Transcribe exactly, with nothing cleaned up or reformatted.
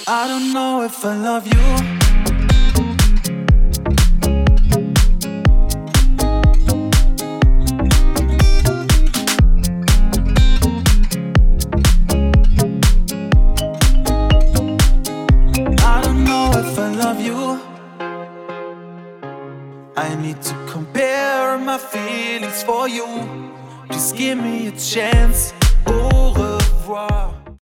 I don't know if I love you. I don't know if I love you. I need to compare my feelings for you. Just give me a chance. Au revoir.